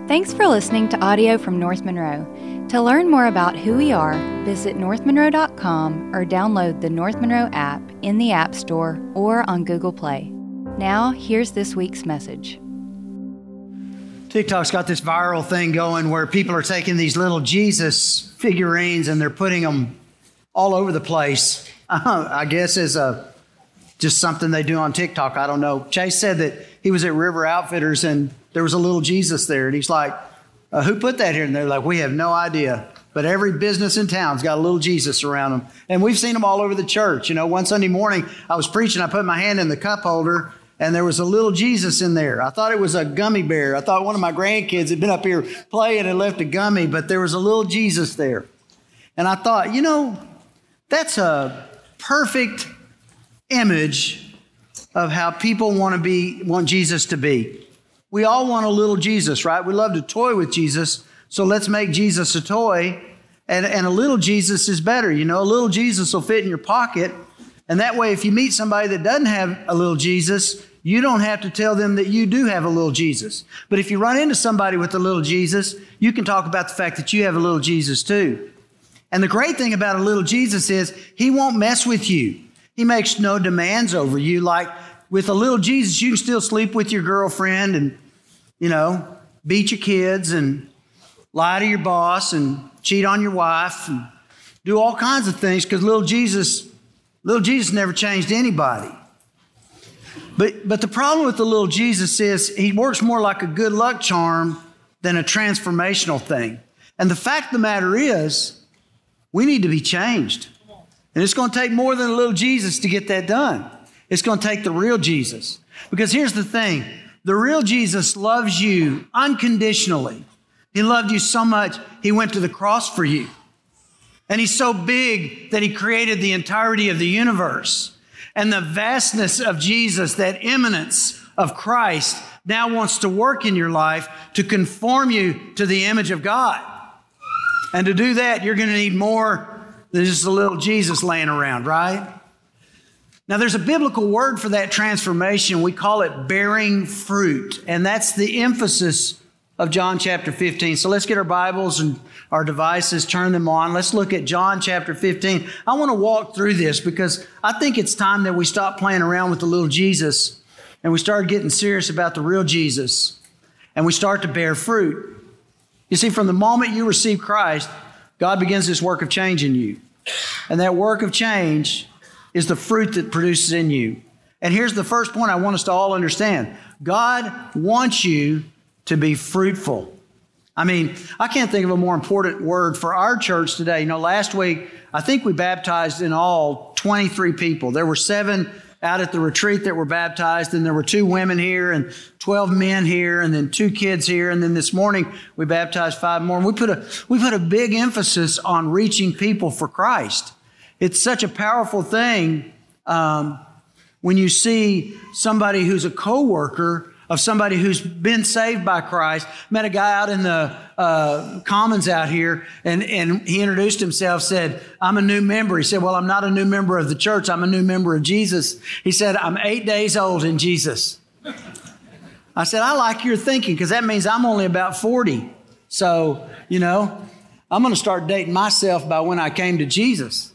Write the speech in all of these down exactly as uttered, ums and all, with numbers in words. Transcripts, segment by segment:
Thanks for listening to audio from North Monroe. To learn more about who we are, visit north monroe dot com or download the North Monroe app in the App Store or on Google Play. Now, here's this week's message. TikTok's got this viral thing going where people are taking these little Jesus figurines and they're putting them all over the place. Uh, I guess as a just something they do on TikTok. I don't know. Chase said that he was at River Outfitters and there was a little Jesus there. And he's like, uh, who put that here? And they're like, we have no idea. But every business in town's got a little Jesus around them. And we've seen them all over the church. You know, one Sunday morning I was preaching. I put my hand in the cup holder and there was a little Jesus in there. I thought it was a gummy bear. I thought one of my grandkids had been up here playing and left a gummy, but there was a little Jesus there. And I thought, you know, that's a perfect image of how people want to be, want Jesus to be. We all want a little Jesus, right? We love to toy with Jesus, so let's make Jesus a toy, and, and a little Jesus is better. You know, a little Jesus will fit in your pocket, and that way if you meet somebody that doesn't have a little Jesus, you don't have to tell them that you do have a little Jesus. But if you run into somebody with a little Jesus, you can talk about the fact that you have a little Jesus too. And the great thing about a little Jesus is he won't mess with you. He makes no demands over you. Like with a little Jesus, you can still sleep with your girlfriend and, you know, beat your kids and lie to your boss and cheat on your wife and do all kinds of things because little Jesus, little Jesus never changed anybody. But, but the problem with the little Jesus is he works more like a good luck charm than a transformational thing. And the fact of the matter is, we need to be changed. And it's going to take more than a little Jesus to get that done. It's going to take the real Jesus. Because here's the thing. The real Jesus loves you unconditionally. He loved you so much, he went to the cross for you. And he's so big that he created the entirety of the universe. And the vastness of Jesus, that immanence of Christ, now wants to work in your life to conform you to the image of God. And to do that, you're going to need more than just a little Jesus laying around, right? Now, there's a biblical word for that transformation. We call it bearing fruit. And that's the emphasis of John chapter fifteen. So let's get our Bibles and our devices, turn them on. Let's look at John chapter fifteen. I want to walk through this because I think it's time that we stop playing around with the little Jesus and we start getting serious about the real Jesus and we start to bear fruit. You see, from the moment you receive Christ, God begins this work of change in you. And that work of change is the fruit that produces in you. And here's the first point I want us to all understand. God wants you to be fruitful. I mean, I can't think of a more important word for our church today. You know, last week, I think we baptized in all twenty-three people. There were seven out at the retreat that were baptized, and there were two women here and twelve men here and then two kids here. And then this morning we baptized five more. And we put a, we put a big emphasis on reaching people for Christ. It's such a powerful thing um, when you see somebody who's a coworker of somebody who's been saved by Christ. Met a guy out in the uh, commons out here, and, and he introduced himself, said, I'm a new member. He said, well, I'm not a new member of the church. I'm a new member of Jesus. He said, I'm eight days old in Jesus. I said, I like your thinking because that means I'm only about forty. So, you know, I'm going to start dating myself by when I came to Jesus.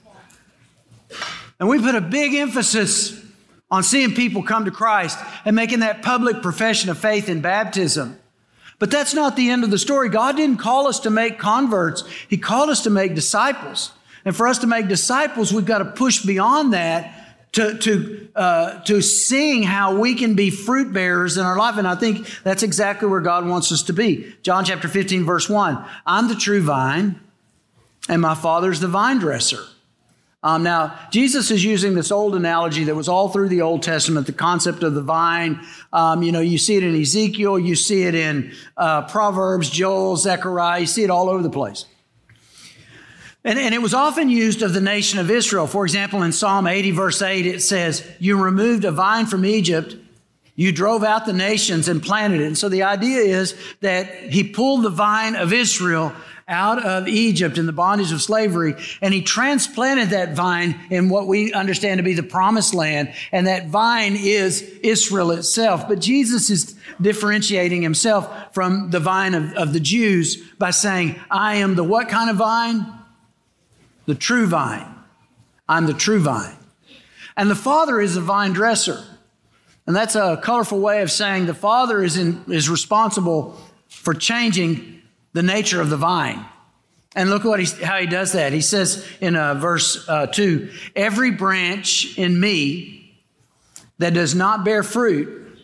And we put a big emphasis on seeing people come to Christ and making that public profession of faith in baptism. But that's not the end of the story. God didn't call us to make converts. He called us to make disciples. And for us to make disciples, we've got to push beyond that to, to, uh, to seeing how we can be fruit bearers in our life. And I think that's exactly where God wants us to be. John chapter fifteen, verse one, I'm the true vine and my Father's the vine dresser. Um, now, Jesus is using this old analogy that was all through the Old Testament, the concept of the vine. Um, you know, you see it in Ezekiel, you see it in uh, Proverbs, Joel, Zechariah, you see it all over the place. And, and it was often used of the nation of Israel. For example, in Psalm eighty, verse eight, it says, you removed a vine from Egypt, you drove out the nations and planted it. And so the idea is that he pulled the vine of Israel out of Egypt in the bondage of slavery, and he transplanted that vine in what we understand to be the promised land, and that vine is Israel itself. But Jesus is differentiating himself from the vine of, of the Jews by saying, I am the what kind of vine? The true vine. I'm the true vine. And the Father is a vine dresser. And that's a colorful way of saying the Father is in, is responsible for changing the nature of the vine. And look what he, how he does that. He says in uh, verse uh, two, every branch in me that does not bear fruit,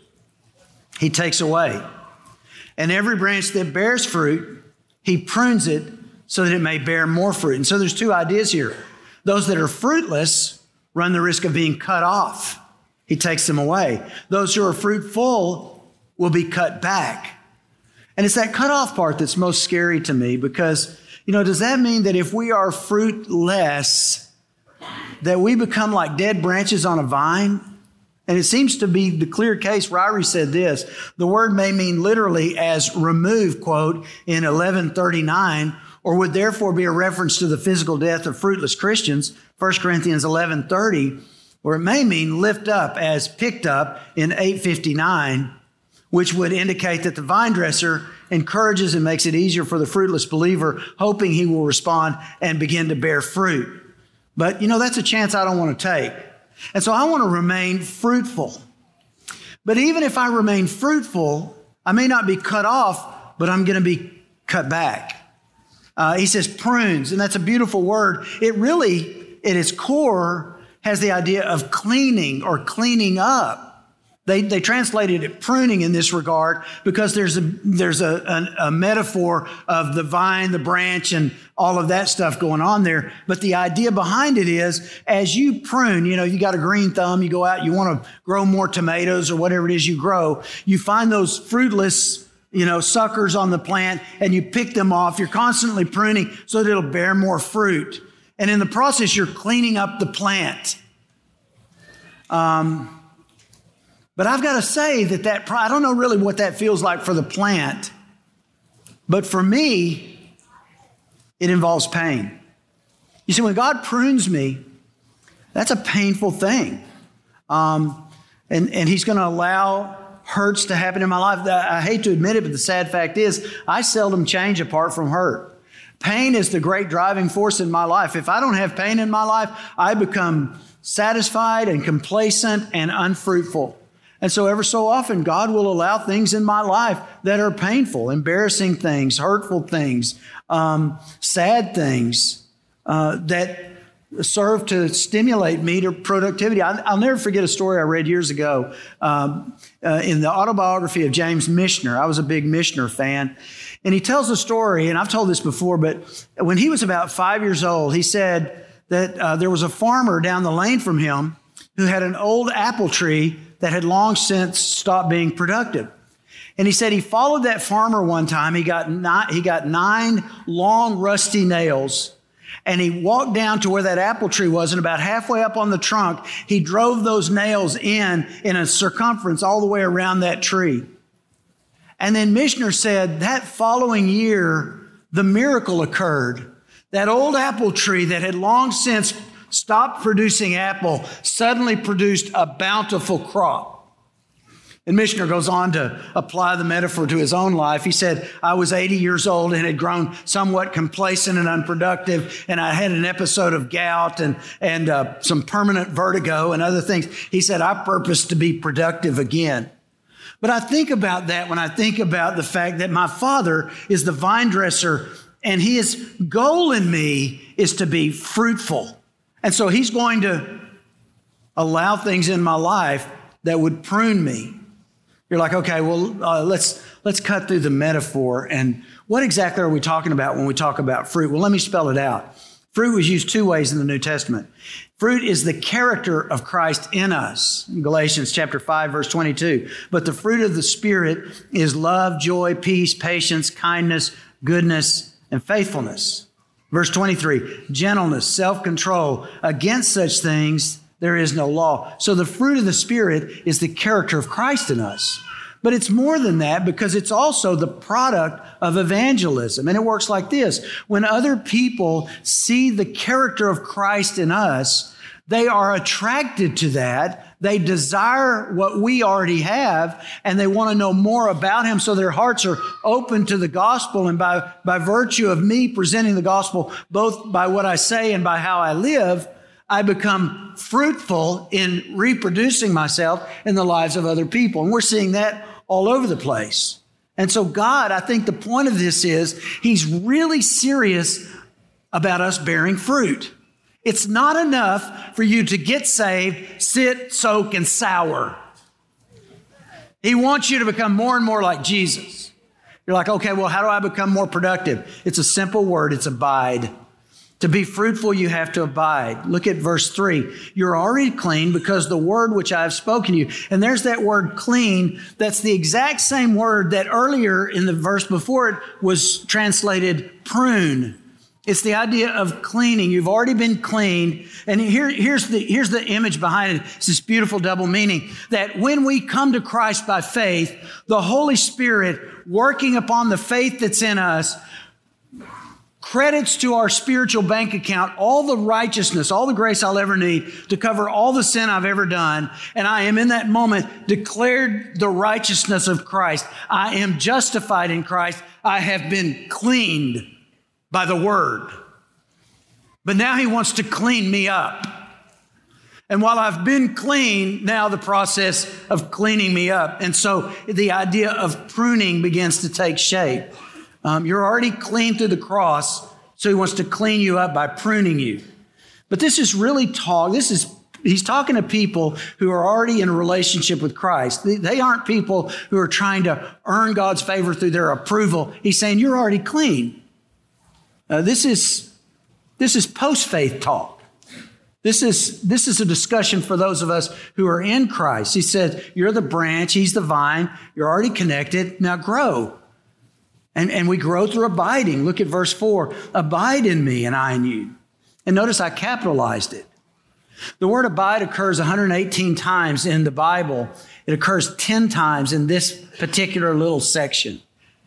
he takes away. And every branch that bears fruit, he prunes it so that it may bear more fruit. And so there's two ideas here. Those that are fruitless run the risk of being cut off. He takes them away. Those who are fruitful will be cut back. And it's that cut off part that's most scary to me because, you know, does that mean that if we are fruitless, that we become like dead branches on a vine? And it seems to be the clear case. Ryrie said this, the word may mean literally as remove, quote, in eleven thirty-nine, or would therefore be a reference to the physical death of fruitless Christians, First Corinthians eleven thirty, or it may mean lift up as picked up in eight fifty-nine, which would indicate that the vine dresser encourages and makes it easier for the fruitless believer, hoping he will respond and begin to bear fruit. But, you know, that's a chance I don't want to take. And so I want to remain fruitful. But even if I remain fruitful, I may not be cut off, but I'm going to be cut back. Uh, he says prunes, and that's a beautiful word. It really, at its core, has the idea of cleaning or cleaning up. They, they translated it pruning in this regard because there's a there's a, a, a metaphor of the vine, the branch, and all of that stuff going on there. But the idea behind it is as you prune, you know, you got a green thumb, you go out, you want to grow more tomatoes or whatever it is you grow, you find those fruitless, you know, suckers on the plant and you pick them off. You're constantly pruning so that it'll bear more fruit. And in the process, you're cleaning up the plant. Um, but I've got to say that that, I don't know really what that feels like for the plant, but for me, it involves pain. You see, when God prunes me, that's a painful thing. Um, and, and he's going to allow hurts to happen in my life. I hate to admit it, but the sad fact is I seldom change apart from hurt. Pain is the great driving force in my life. If I don't have pain in my life, I become satisfied and complacent and unfruitful. And so ever so often, God will allow things in my life that are painful, embarrassing things, hurtful things, um, sad things uh, that serve to stimulate me to productivity. I, I'll never forget a story I read years ago um, uh, in the autobiography of James Michener. I was a big Michener fan. And he tells a story, and I've told this before, but when he was about five years old, he said that uh, there was a farmer down the lane from him who had an old apple tree that had long since stopped being productive. And he said he followed that farmer one time. He got nine, he got nine long, rusty nails, and he walked down to where that apple tree was, and about halfway up on the trunk, he drove those nails in in a circumference all the way around that tree. And then Michener said that following year, the miracle occurred. That old apple tree that had long since stopped producing apple suddenly produced a bountiful crop. And Michener goes on to apply the metaphor to his own life. He said, I was eighty years old and had grown somewhat complacent and unproductive, and I had an episode of gout and, and uh, some permanent vertigo and other things. He said, I purpose to be productive again. But I think about that when I think about the fact that my Father is the vine dresser, and his goal in me is to be fruitful. And so he's going to allow things in my life that would prune me. You're like, okay, well, uh, let's let's cut through the metaphor. And what exactly are we talking about when we talk about fruit? Well, let me spell it out. Fruit was used two ways in the New Testament. Fruit is the character of Christ in us. In Galatians chapter five, verse twenty-two. But the fruit of the Spirit is love, joy, peace, patience, kindness, goodness, and faithfulness. Verse twenty-three, gentleness, self-control. Against such things there is no law. So the fruit of the Spirit is the character of Christ in us. But it's more than that because it's also the product of evangelism. And it works like this. When other people see the character of Christ in us, they are attracted to that. They desire what we already have, and they want to know more about him, so their hearts are open to the gospel. And by, by virtue of me presenting the gospel, both by what I say and by how I live, I become fruitful in reproducing myself in the lives of other people. And we're seeing that all over the place. And so God, I think the point of this is he's really serious about us bearing fruit. It's not enough for you to get saved, sit, soak, and sour. He wants you to become more and more like Jesus. You're like, okay, well, how do I become more productive? It's a simple word. It's abide. To be fruitful, you have to abide. Look at verse three. You're already clean because the word which I have spoken to you. And there's that word clean. That's the exact same word that earlier in the verse before it was translated prune. It's the idea of cleaning. You've already been cleaned. And here, here's the, here's the image behind it. It's this beautiful double meaning that when we come to Christ by faith, the Holy Spirit working upon the faith that's in us credits to our spiritual bank account all the righteousness, all the grace I'll ever need to cover all the sin I've ever done. And I am in that moment declared the righteousness of Christ. I am justified in Christ. I have been cleaned by the word. But now he wants to clean me up. And while I've been clean, now the process of cleaning me up. And so the idea of pruning begins to take shape. Um, you're already clean through the cross, so he wants to clean you up by pruning you. But this is really talk. This is he's talking to people who are already in a relationship with Christ. They, they aren't people who are trying to earn God's favor through their approval. He's saying you're already clean. Uh, this is this is post-faith talk. This is this is a discussion for those of us who are in Christ. He said, "You're the branch; he's the vine. You're already connected. Now grow." And, and we grow through abiding. Look at verse four. Abide in me and I in you. And notice I capitalized it. The word abide occurs one hundred eighteen times in the Bible. It occurs ten times in this particular little section.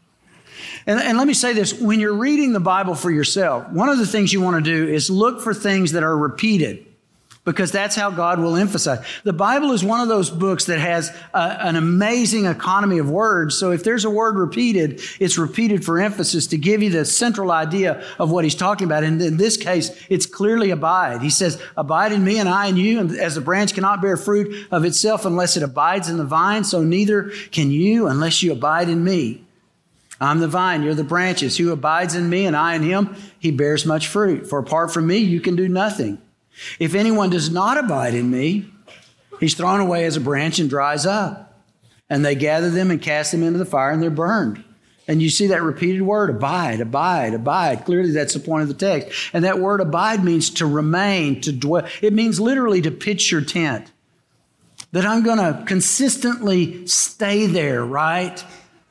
And, and let me say this. When you're reading the Bible for yourself, one of the things you want to do is look for things that are repeated, because that's how God will emphasize. The Bible is one of those books that has a, an amazing economy of words. So if there's a word repeated, it's repeated for emphasis to give you the central idea of what he's talking about. And in this case, it's clearly abide. He says, abide in me and I in you. And as the branch cannot bear fruit of itself unless it abides in the vine, so neither can you unless you abide in me. I'm the vine, you're the branches. Who abides in me and I in him, he bears much fruit. For apart from me, you can do nothing. If anyone does not abide in me, he's thrown away as a branch and dries up. And they gather them and cast them into the fire and they're burned. And you see that repeated word, abide, abide, abide. Clearly that's the point of the text. And that word abide means to remain, to dwell. It means literally to pitch your tent. That I'm going to consistently stay there, right?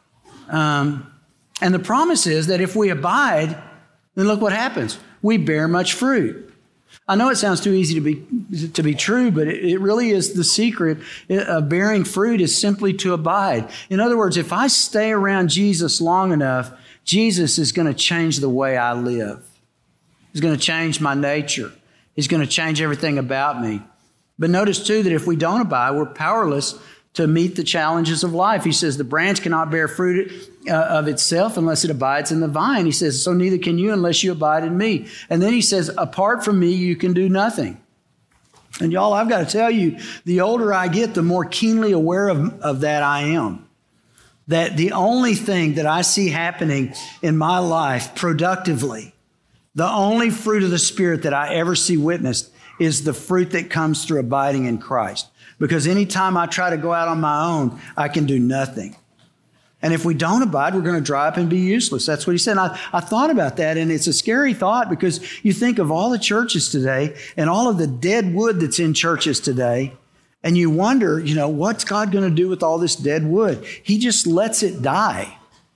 Um, and the promise is that if we abide, then look what happens. We bear much fruit. I know it sounds too easy to be to be true, but it, it really is the secret of bearing fruit is simply to abide. In other words, if I stay around Jesus long enough, Jesus is going to change the way I live. He's going to change my nature. He's going to change everything about me. But notice too that if we don't abide, we're powerless to meet the challenges of life. He says the branch cannot bear fruit uh, of itself unless it abides in the vine. He says, so neither can you unless you abide in me. And then he says, apart from me, you can do nothing. And y'all, I've got to tell you, the older I get, the more keenly aware of, of that I am. That the only thing that I see happening in my life productively, the only fruit of the Spirit that I ever see witnessed is the fruit that comes through abiding in Christ. Because anytime I try to go out on my own, I can do nothing. And if we don't abide, we're going to dry up and be useless. That's what he said. And I, I thought about that, and it's a scary thought because you think of all the churches today and all of the dead wood that's in churches today, and you wonder, you know, what's God going to do with all this dead wood? He just lets it die.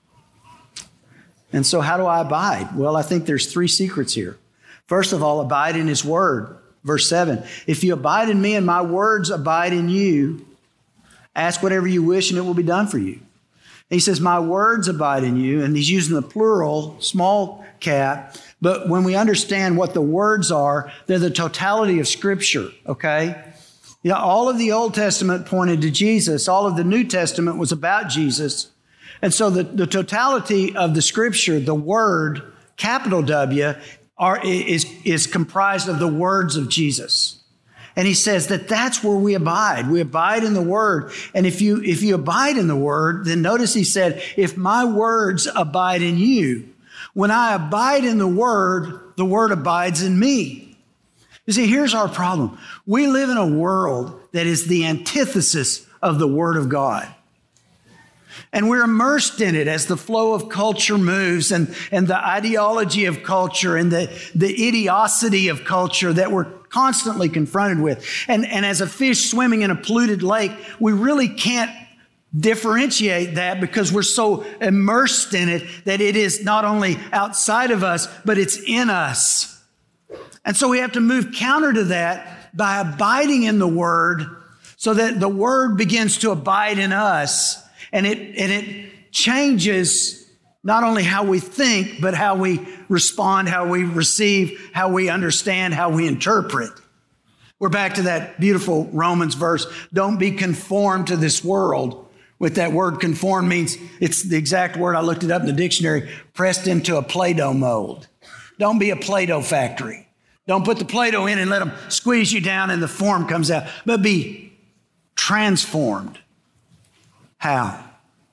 And so how do I abide? Well, I think there's three secrets here. First of all, abide in his word. Verse seven, if you abide in me and my words abide in you, Ask whatever you wish and it will be done for you. And he says, my words abide in you. And he's using the plural, small cap. But when we understand what the words are, they're the totality of Scripture, okay? You know, all of the Old Testament pointed to Jesus. All of the New Testament was about Jesus. And so the, the totality of the Scripture, the Word, capital W, are, is, is comprised of the words of Jesus. And he says that that's where we abide. We abide in the Word. And if you, if you abide in the Word, then notice he said, if my words abide in you, when I abide in the Word, the Word abides in me. You see, here's our problem. We live in a world that is the antithesis of the Word of God. And we're immersed in it as the flow of culture moves and, and the ideology of culture and the, the idiocy of culture that we're constantly confronted with. And, and as a fish swimming in a polluted lake, we really can't differentiate that because we're so immersed in it that it is not only outside of us, but it's in us. And so we have to move counter to that by abiding in the Word so that the Word begins to abide in us. And it, and it changes not only how we think, but how we respond, how we receive, how we understand, how we interpret. We're back to that beautiful Romans verse. Don't be conformed to this world. With that word conform means, it's the exact word, I looked it up in the dictionary, pressed into a Play-Doh mold. Don't be a Play-Doh factory. Don't put the Play-Doh in and let them squeeze you down and the form comes out. But be transformed. How?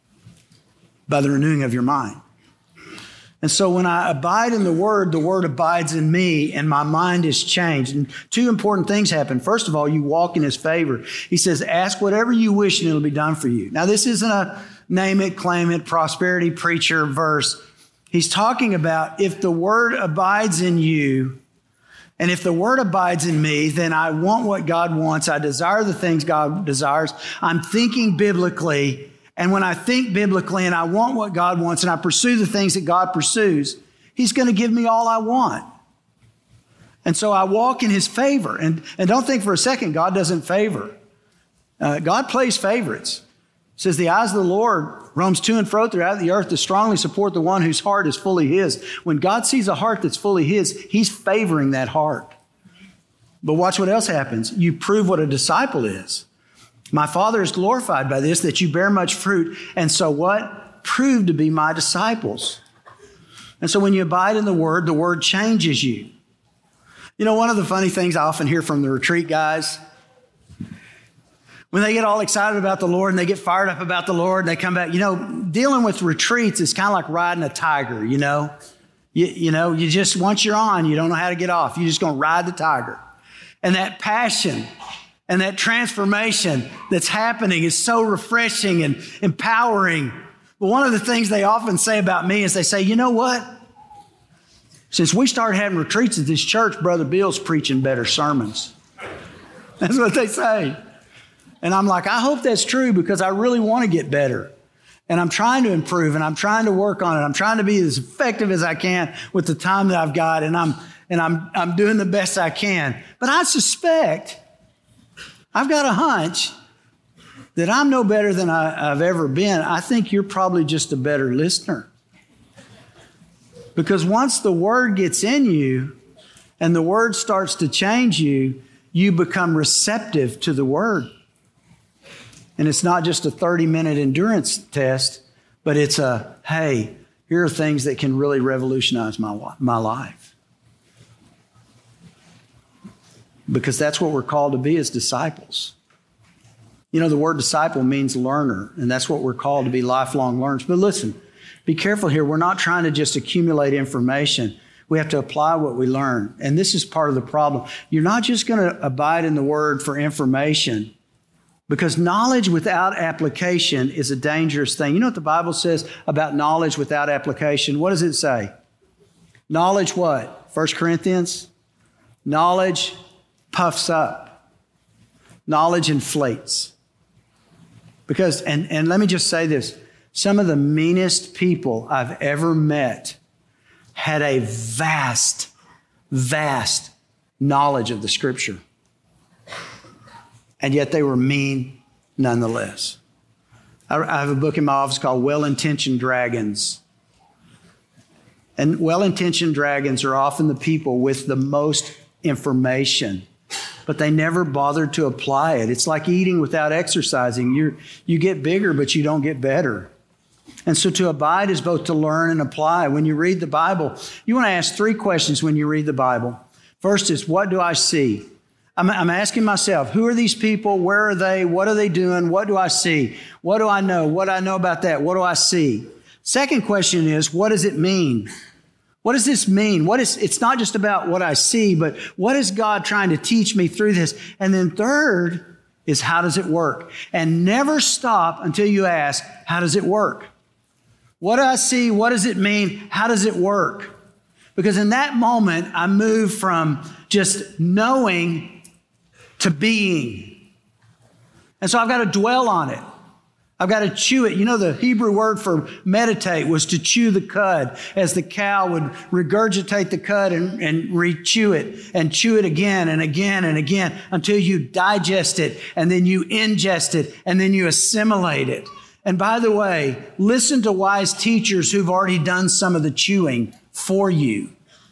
By the renewing of your mind. And so when I abide in the Word, the Word abides in me and my mind is changed. And two important things happen. First of all, you walk in His favor. He says, ask whatever you wish and it'll be done for you. Now, this isn't a name it, claim it, prosperity preacher verse. He's talking about if the Word abides in you, and if the Word abides in me, then I want what God wants. I desire the things God desires. I'm thinking biblically. And when I think biblically and I want what God wants and I pursue the things that God pursues, He's going to give me all I want. And so I walk in His favor. And, and don't think for a second God doesn't favor. Uh, God plays favorites. It says the eyes of the Lord roams to and fro throughout the earth to strongly support the one whose heart is fully His. When God sees a heart that's fully His, He's favoring that heart. But watch what else happens. You prove what a disciple is. My Father is glorified by this, that you bear much fruit. And so what? Prove to be my disciples. And so when you abide in the Word, the Word changes you. You know, one of the funny things I often hear from the retreat guys, when they get all excited about the Lord and they get fired up about the Lord and they come back, you know, dealing with retreats is kind of like riding a tiger, you know. You, you know, you just, once you're on, you don't know how to get off. You're just going to ride the tiger. And that passion and that transformation that's happening is so refreshing and empowering. But one of the things they often say about me is they say, you know what? Since we started having retreats at this church, Brother Bill's preaching better sermons. That's what they say. And I'm like, I hope that's true because I really want to get better. And I'm trying to improve and I'm trying to work on it. I'm trying to be as effective as I can with the time that I've got. And I'm, and I'm, I'm doing the best I can. But I suspect, I've got a hunch that I'm no better than I, I've ever been. I think you're probably just a better listener. Because once the Word gets in you and the Word starts to change you, you become receptive to the Word. And it's not just a thirty-minute endurance test, but it's a, hey, here are things that can really revolutionize my, my life. Because that's what we're called to be as disciples. You know, the word disciple means learner, and that's what we're called to be, lifelong learners. But listen, be careful here. We're not trying to just accumulate information. We have to apply what we learn. And this is part of the problem. You're not just going to abide in the Word for information, because knowledge without application is a dangerous thing. You know what the Bible says about knowledge without application? What does it say? Knowledge what? First Corinthians? Knowledge puffs up. Knowledge inflates. Because, and, and let me just say this, some of the meanest people I've ever met had a vast, vast knowledge of the Scripture. And yet they were mean, nonetheless. I, I have a book in my office called Well-Intentioned Dragons. And well-intentioned dragons are often the people with the most information, but they never bothered to apply it. It's like eating without exercising. You you get bigger, but you don't get better. And so to abide is both to learn and apply. When you read the Bible, you want to ask three questions when you read the Bible. First is, what do I see? I'm, I'm asking myself, who are these people? Where are they? What are they doing? What do I see? What do I know? What do I know about that? What do I see? Second question is, what does it mean? What does this mean? What is, it's not just about what I see, but what is God trying to teach me through this? And then third is, how does it work? And never stop until you ask, how does it work? What do I see? What does it mean? How does it work? Because in that moment, I move from just knowing to being. And so I've got to dwell on it. I've got to chew it. You know, the Hebrew word for meditate was to chew the cud, as the cow would regurgitate the cud and, and re-chew it and chew it again and again and again until you digest it, and then you ingest it, and then you assimilate it. And by the way, listen to wise teachers who've already done some of the chewing for you.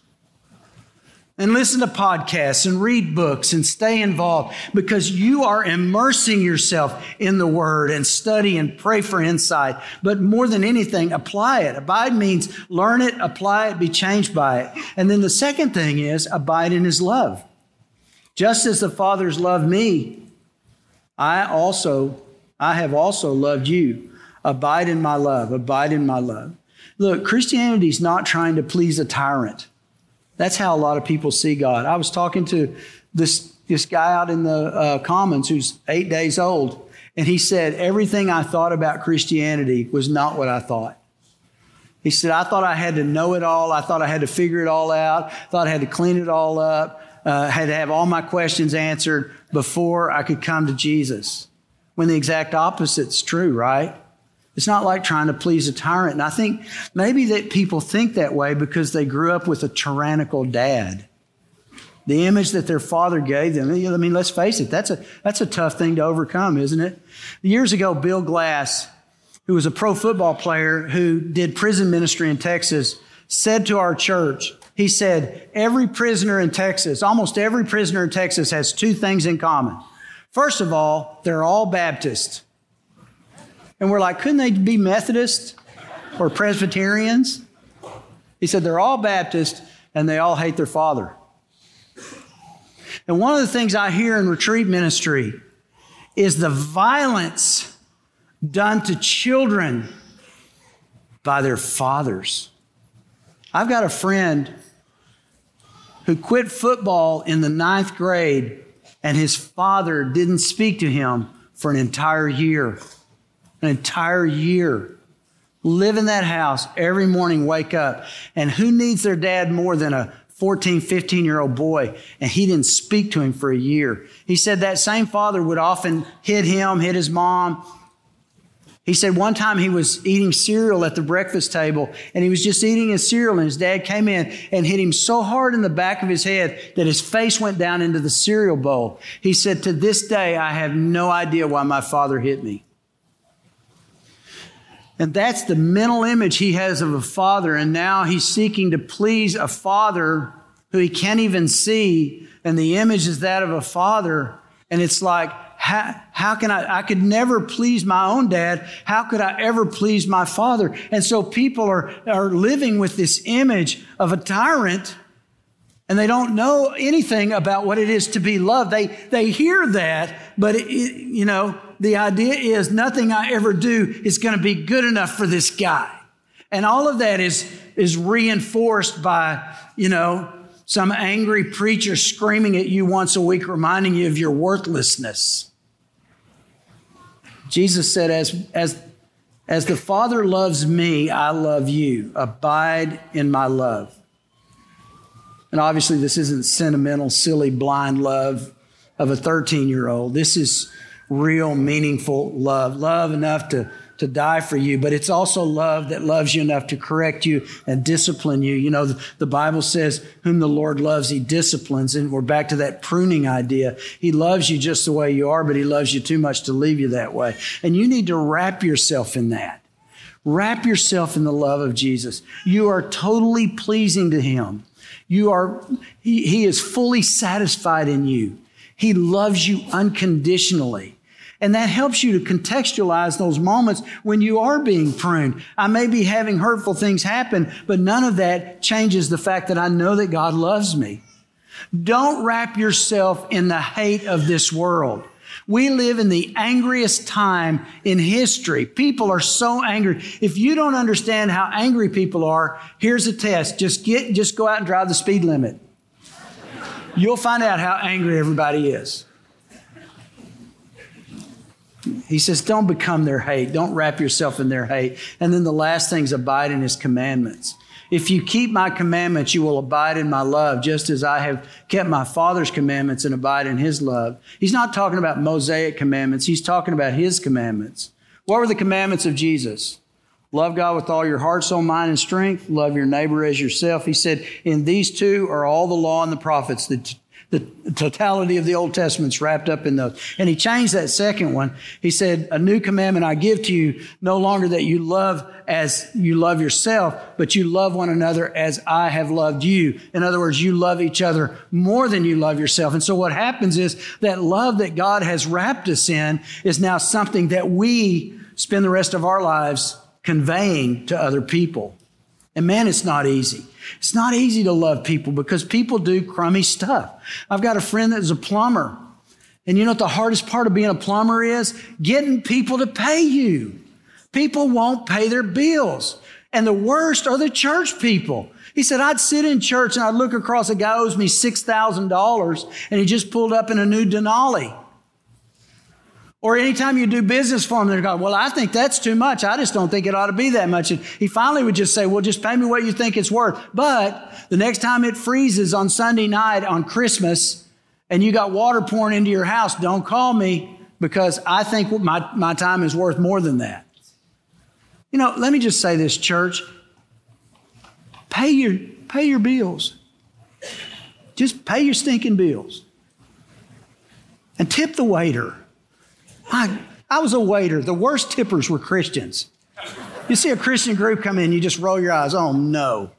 And listen to podcasts and read books and stay involved, because you are immersing yourself in the Word and study and pray for insight. But more than anything, apply it. Abide means learn it, apply it, be changed by it. And then the second thing is abide in His love. Just as the Father's loved me, I also, I have also loved you. Abide in my love. Abide in my love. Look, Christianity is not trying to please a tyrant. That's how a lot of people see God. I was talking to this, this guy out in the uh, Commons who's eight days old, and he said, everything I thought about Christianity was not what I thought. He said, I thought I had to know it all. I thought I had to figure it all out. Thought I had to clean it all up. Uh, had to have all my questions answered before I could come to Jesus. When the exact opposite's true, right? It's not like trying to please a tyrant. And I think maybe that people think that way because they grew up with a tyrannical dad. The image that their father gave them. I mean, let's face it, that's a, that's a tough thing to overcome, isn't it? Years ago, Bill Glass, who was a pro football player who did prison ministry in Texas, said to our church, he said, every prisoner in Texas, almost every prisoner in Texas has two things in common. First of all, they're all Baptists. And we're like, couldn't they be Methodists or Presbyterians? He said, they're all Baptist and they all hate their father. And one of the things I hear in retreat ministry is the violence done to children by their fathers. I've got a friend who quit football in the ninth grade, and his father didn't speak to him for an entire year. An entire year. Live in that house every morning, wake up. And who needs their dad more than a fourteen, fifteen-year-old boy? And he didn't speak to him for a year. He said that same father would often hit him, hit his mom. He said one time he was eating cereal at the breakfast table, and he was just eating his cereal, and his dad came in and hit him so hard in the back of his head that his face went down into the cereal bowl. He said, to this day, I have no idea why my father hit me. And that's the mental image he has of a father. And now he's seeking to please a father who he can't even see. And the image is that of a father. And it's like, how, how can I, I could never please my own dad. How could I ever please my father? And so people are, are living with this image of a tyrant, and they don't know anything about what it is to be loved. They, they hear that, but it, it, you know, the idea is nothing I ever do is going to be good enough for this guy. And all of that is, is reinforced by, you know, some angry preacher screaming at you once a week, reminding you of your worthlessness. Jesus said, as, as, as the Father loves me, I love you. Abide in my love. And obviously this isn't sentimental, silly, blind love of a thirteen-year-old. This is real, meaningful love. Love enough to, to die for you, but it's also love that loves you enough to correct you and discipline you. You know, the, the Bible says, whom the Lord loves, he disciplines. And we're back to that pruning idea. He loves you just the way you are, but he loves you too much to leave you that way. And you need to wrap yourself in that. Wrap yourself in the love of Jesus. You are totally pleasing to him. You are, he, he is fully satisfied in you. He loves you unconditionally. And that helps you to contextualize those moments when you are being pruned. I may be having hurtful things happen, but none of that changes the fact that I know that God loves me. Don't wrap yourself in the hate of this world. We live in the angriest time in history. People are so angry. If you don't understand how angry people are, here's a test. Just get, just go out and drive the speed limit. You'll find out how angry everybody is. He says, don't become their hate. Don't wrap yourself in their hate. And then the last thing is abide in his commandments. If you keep my commandments, you will abide in my love, just as I have kept my Father's commandments and abide in his love. He's not talking about Mosaic commandments. He's talking about his commandments. What were the commandments of Jesus? Love God with all your heart, soul, mind, and strength. Love your neighbor as yourself. He said, in these two are all the law and the prophets. The The totality of the Old Testament's wrapped up in those. And he changed that second one. He said, a new commandment I give to you, no longer that you love as you love yourself, but you love one another as I have loved you. In other words, you love each other more than you love yourself. And so what happens is that love that God has wrapped us in is now something that we spend the rest of our lives conveying to other people. And man, it's not easy. It's not easy to love people because people do crummy stuff. I've got a friend that's a plumber. And you know what the hardest part of being a plumber is? Getting people to pay you. People won't pay their bills. And the worst are the church people. He said, I'd sit in church and I'd look across a guy who owes me six thousand dollars and he just pulled up in a new Denali. Or anytime you do business for them, they're going, well, I think that's too much. I just don't think it ought to be that much. And he finally would just say, well, just pay me what you think it's worth. But the next time it freezes on Sunday night on Christmas and you got water pouring into your house, don't call me because I think my, my time is worth more than that. You know, let me just say this, church. Pay your, pay your bills. Just pay your stinking bills. And tip the waiter. I, I was a waiter. The worst tippers were Christians. You see a Christian group come in, you just roll your eyes. Oh, no.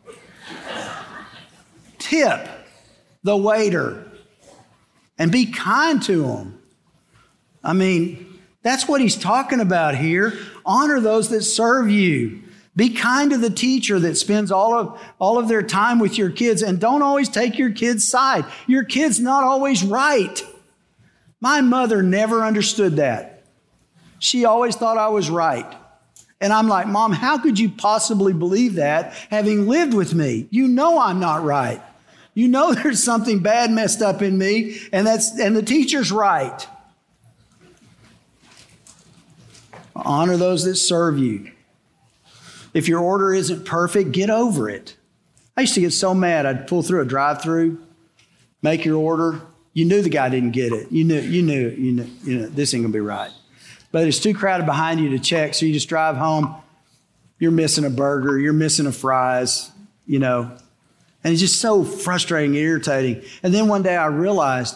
Tip the waiter and be kind to them. I mean, that's what he's talking about here. Honor those that serve you. Be kind to the teacher that spends all of, all of their time with your kids, and don't always take your kid's side. Your kid's not always right. My mother never understood that. She always thought I was right. And I'm like, Mom, how could you possibly believe that having lived with me? You know I'm not right. You know there's something bad messed up in me, and that's and the teacher's right. Honor those that serve you. If your order isn't perfect, get over it. I used to get so mad. I'd pull through a drive-through, make your order. You knew the guy didn't get it. You knew, you knew, you knew, you know, this ain't gonna be right. But it's too crowded behind you to check, so you just drive home. You're missing a burger, you're missing a fries, you know. And it's just so frustrating and irritating. And then one day I realized,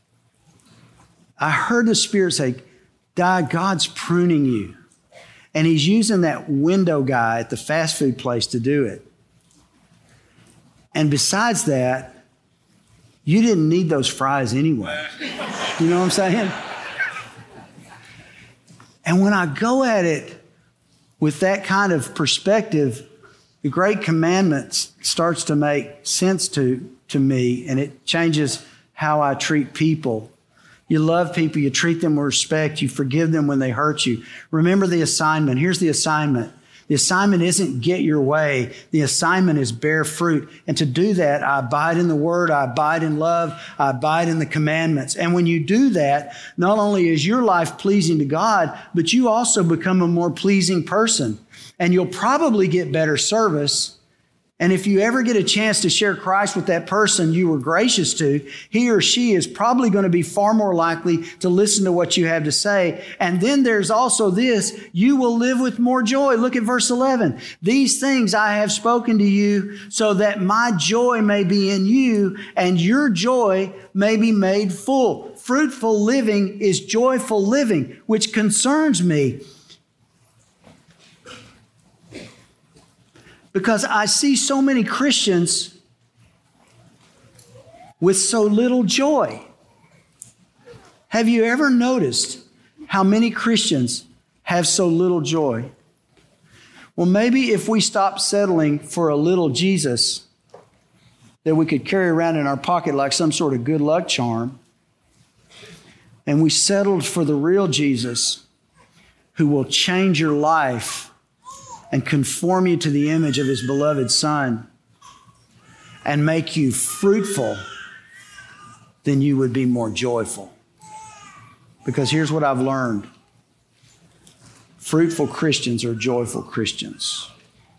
I heard the Spirit say, Di, God's pruning you. And he's using that window guy at the fast food place to do it. And besides that, you didn't need those fries anyway. You know what I'm saying? And when I go at it with that kind of perspective, the Great Commandments starts to make sense to, to me, and it changes how I treat people. You love people, you treat them with respect, you forgive them when they hurt you. Remember the assignment. Here's the assignment. The assignment isn't get your way. The assignment is bear fruit. And to do that, I abide in the Word, I abide in love, I abide in the commandments. And when you do that, not only is your life pleasing to God, but you also become a more pleasing person. And you'll probably get better service And if you ever get a chance to share Christ with that person you were gracious to, he or she is probably going to be far more likely to listen to what you have to say. And then there's also this, you will live with more joy. Look at verse eleven. These things I have spoken to you so that my joy may be in you and your joy may be made full. Fruitful living is joyful living, which concerns me. Because I see so many Christians with so little joy. Have you ever noticed how many Christians have so little joy? Well, maybe if we stop settling for a little Jesus that we could carry around in our pocket like some sort of good luck charm, and we settled for the real Jesus who will change your life and conform you to the image of his beloved Son and make you fruitful, then you would be more joyful. Because here's what I've learned. Fruitful Christians are joyful Christians.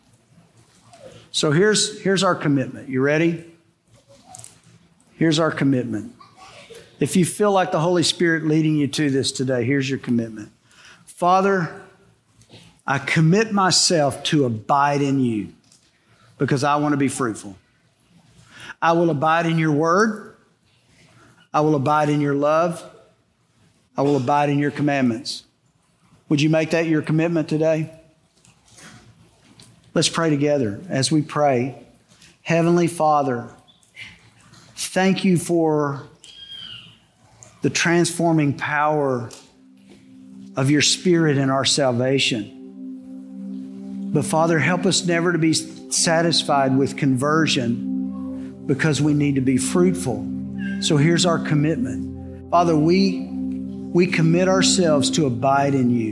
So here's, here's our commitment. You ready? Here's our commitment. If you feel like the Holy Spirit leading you to this today, here's your commitment. Father, I commit myself to abide in you because I want to be fruitful. I will abide in your word. I will abide in your love. I will abide in your commandments. Would you make that your commitment today? Let's pray together. As we pray, Heavenly Father, thank you for the transforming power of your Spirit in our salvation. But Father, help us never to be satisfied with conversion because we need to be fruitful. So here's our commitment. Father, we, we commit ourselves to abide in you.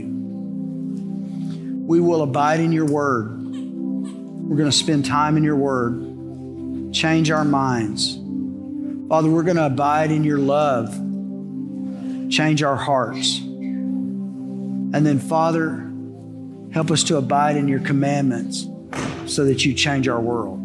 We will abide in your word. We're going to spend time in your word. Change our minds. Father, we're going to abide in your love. Change our hearts. And then, Father, help us to abide in your commandments so that you change our world.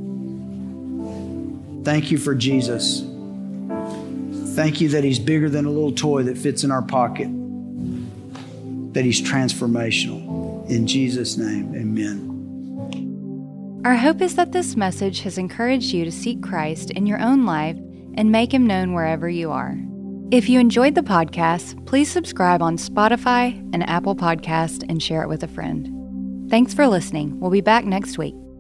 Thank you for Jesus. Thank you that he's bigger than a little toy that fits in our pocket, that he's transformational. In Jesus' name, amen. Our hope is that this message has encouraged you to seek Christ in your own life and make him known wherever you are. If you enjoyed the podcast, please subscribe on Spotify and Apple Podcast and share it with a friend. Thanks for listening. We'll be back next week.